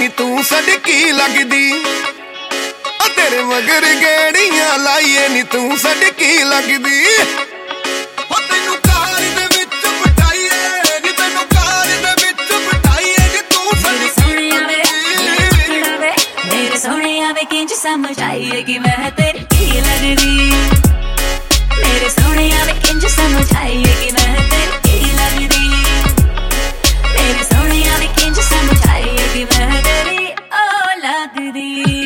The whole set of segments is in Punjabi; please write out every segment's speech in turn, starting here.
ਨੀ ਤੂੰ ਸੜਕੀ ਲੱਗਦੀ। ਆ ਤੇਰੇ ਮਗਰ ਗੇੜੀਆਂ ਲਾਈਏ ਨੀ ਤੂੰ ਸੜਕੀ ਲੱਗਦੀ। ਹੋ ਤੈਨੂੰ ਕਾਰ ਦੇ ਵਿੱਚ ਬਿਠਾਈਏ ਨੀ ਤੈਨੂੰ ਕਾਰ ਦੇ ਵਿੱਚ ਬਿਠਾਈਏ ਨੀ ਤੂੰ ਸੜਕੀ ਲੱਗਦੀ। ਮੇਰੇ ਸੋਹਣਿਆ ਵੇ ਕਿੰਜ ਸਮਝ ਆਈਏ ਕਿ ਮੈਂ ਤੇਰੀ ਕੀ ਲੱਗਦੀ। ਮੇਰੇ ਸੋਹਣਿਆ ਵੇ ਕਿੰਜ ਸਮਝ ਆਈਏ ਕਿ ਮੈਂ ਤੇਰੀ ਕੀ ਲੱਗਦੀ। ਮੇਰੇ ਸੋਹਣਿਆ ਵੇ ਕਿੰਜ ਸਮਝ ਆਈਏ ਕਿ ਮੈਂ ਤੇਰੀ ਓ ਲੱਗਦੀ।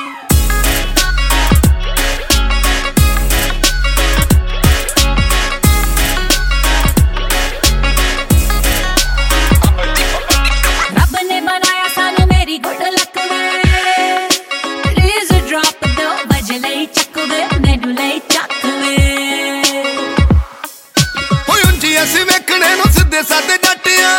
ਰੱਬ ਨੇ ਬਣਾਇਆ ਸਾਨੂੰ ਮੇਰੀ ਗੁੱਡ ਲੱਕ ਵੇ। ਪਲੀਜ਼ ਡ੍ਰੌਪ ਦੋ ਵਜ ਲਈ ਚੱਕ ਵੇ ਮੈਨੂੰ ਲਈ ਚੱਕ ਵੇ। ਹੋਏ ਉਂਝੀ ਅਸੀਂ ਵੇਖਣੇ ਨੂੰ ਸਿੱਧੇ ਸਾਦੇ ਜੱਟਿਆਂ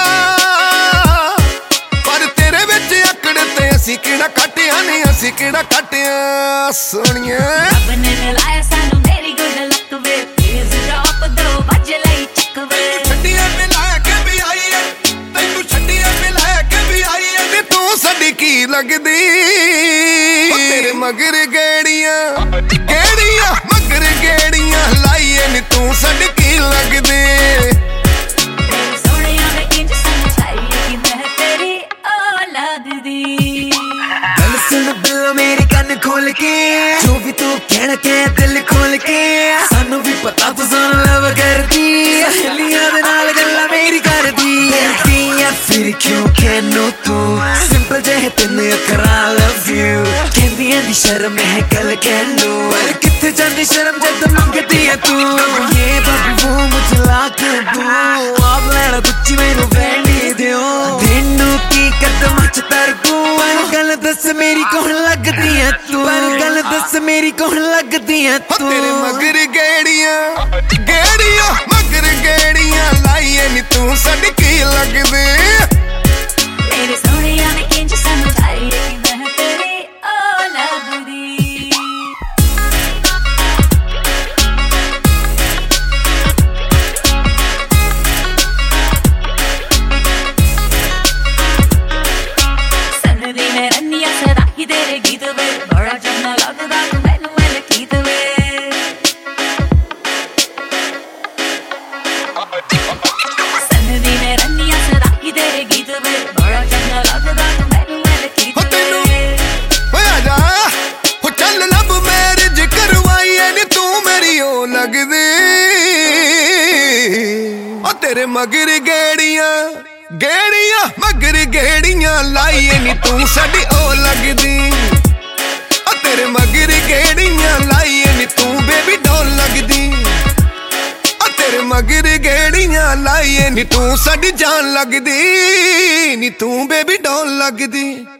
ਪਰ ਤੇਰੇ ਵਿੱਚ ਅਕੜ ਤੇ ਅਸੀਂ ਕਿਹੜਾ ਕੱਟਿਆ ਨੀ ਅਸੀਂ ਕਿਹੜਾ ਕੱਟਿਆ ਸੋਹਣੀਏ। ਰੱਬ ਨੇ ਮਿਲਾਇਆ ਸਾਨੂੰ ਮੇਰੀ ਗੁੱਡ ਲੱਕ ਵੇ। ਪਲੀਜ਼ ਡ੍ਰੌਪ ਦੋ ਵਜ ਲਈ ਚੱਕ ਵੇ। ਛੱਡੀਆਂ ਮਿਲਾ ਕੇ ਵੀ ਆਈਏ ਤੈਨੂੰ ਛੱਡੀਆਂ ਮਿਲਾ ਕੇ ਵੀ ਆਈਏ ਨੀ ਤੂੰ ਸਾਡੀ ਕੀ ਲੱਗਦੀ। ਤੇਰੇ ਮਗਰ ਗੇੜੀਆਂ ਗੇੜੀਆਂ ਮਗਰ ਗੇੜੀਆਂ ਲਾਈਏ ਨੀ ਤੂੰ ਸਾਡੀ ਕੀ ਲੱਗਦੀ। ਮੇਰੇ ਸੋਹਣਿਆ ਵੇ ਕਿੰਜ ਸਮਝ ਆਈਏ ਕਿ ਮੈਂ ਤੇਰੀ ਓ ਲੱਗਦੀ। ਗੱਲ ਸੁਣ ਬਿੱਲੋ ਮੇਰੀ ਕੰਨ ਖੋਲ ਕੇ ਜੋ ਵੀ ਤੂੰ ਕਹਿਣਾ ਕਹਿ ਦਿਲ ਖੋਲ ਕੇ। ਸਾਨੂੰ ਵੀ ਪਤਾ ਤੂੰ ਸਾਨੂੰ ਲਵ ਕਰਦੀ। ਸਹੇਲੀਆਂ ਦੇ ਨਾਲ ਗੱਲਾਂ ਮੇਰੀ ਕਰਦੀ। ਆ ਫਿਰ ਕਿਉਂ ਕਹਿਨੋ ਤੂੰ ਸਿੰਪਲ ਜਿਹੇ ਤੈਨੂੰ ਕਰਾਂ ਲਵ ਯੂ। ਕਹਿੰਦੀਆਂ ਦੀ ਸ਼ਰਮ ਹੈ ਗੱਲ ਕਹਿ ਲੋ ਪਰ ਕਿੱਥੇ ਜਾਂਦੀ ਸ਼ਰਮ ਜਦ ਮੰਗਦੀ ਹੈ ਤੂੰ। ਇਹ ਬੱਬੂ ਮੁਝ ਲਾਕ ਦੂ ਆਪ ਲੈਣਾ ਗੁੱਚੀ ਮੈਨੂੰ ਵੈਂਡੀ ਦਿਓ। ਤੈਨੂੰ ਕੀ ਕਦਮ ਚ ਤਰ ਤੂੰ ਗੱਲ ਦੱਸ ਮੇਰੀ ਕੌਣ ਲੱਗਦੀ ਹੈ ਤੂੰ। ਪਰ ਗੱਲ ਦੱਸ ਮੇਰੀ ਕੌਣ ਲੱਗਦੀ ਹੈ ਤੂੰ। ਤੇਰੇ ਮਗਰ ਗੇੜੀਆਂ ਗੇੜੀਆਂ ਮਗਰ ਗੇੜੀਆਂ ਲਾਈਏ ਨੀ ਤੂੰ ਸਾਡੀ ਕੀ ਲੱਗਦੀ। ਮੇਰੇ ਸੋਹਣਿਆ ਵੇ ਕਿੰਜ ਸਮਝ ਆਈਏ ਕਿ ਮੈਂ ਤੇਰੀ ਓ ਲੱਗਦੀ। ਸੰਨਦੀ ਮੈਂ ਰੰਨੀਆਂ ਸਦਾ ਹੀ ਤੇਰੇ ਗੀਤ ਵੇ। ਬੜਾ ਚੰਗਾ ਲੱਗਦਾ ਤੂੰ ਮੈਨੂੰ ਐ ਗੀਤ ਵੇ। ਸੰਨਦੀ ਮੈਂ ਰੰਨੀਆਂ ਸਦਾ ਹੀ ਤੇਰੇ ਗੀਤ ਵੇ। ਬੜਾ ਚੰਗਾ ਲੱਗਦਾ ਤੂੰ ਮੈਨੂੰ ਐ ਗੀਤ ਹੋ ਤੈਨੂੰ ਵੇ। ਓਏ ਆ ਜਾ ਹੋ ਚੱਲ ਲੱਭ ਮੈਰਿਜ ਕਰਵਾਈਏ ਨੀ ਤੂੰ ਮੇਰੀ ਓ ਲੱਗਦੀ। ਓ ਤੇਰੇ ਮਗਰ ਗੇੜੀਆਂ ਗੇੜੀਆਂ ਮਗਰ ਗੇੜੀਆਂ ਲਾਈਏ ਨੀ ਤੂੰ ਸਾਡੀ ਓ ਲੱਗਦੀ। ਓ ਤੇਰੇ ਮਗਰ ਗੇੜੀਆਂ ਲਾਈਏ ਨੀ ਤੂੰ ਬੇਬੀ ਡੋਲ ਲੱਗਦੀ। ਓ ਤੇਰੇ ਮਗਰ ਗੇੜੀਆਂ ਲਾਈਏ ਨੀ ਤੂੰ ਸਾਡੀ ਜਾਨ ਲੱਗਦੀ ਨੀ ਤੂੰ ਬੇਬੀ ਡੋਲ ਲੱਗਦੀ।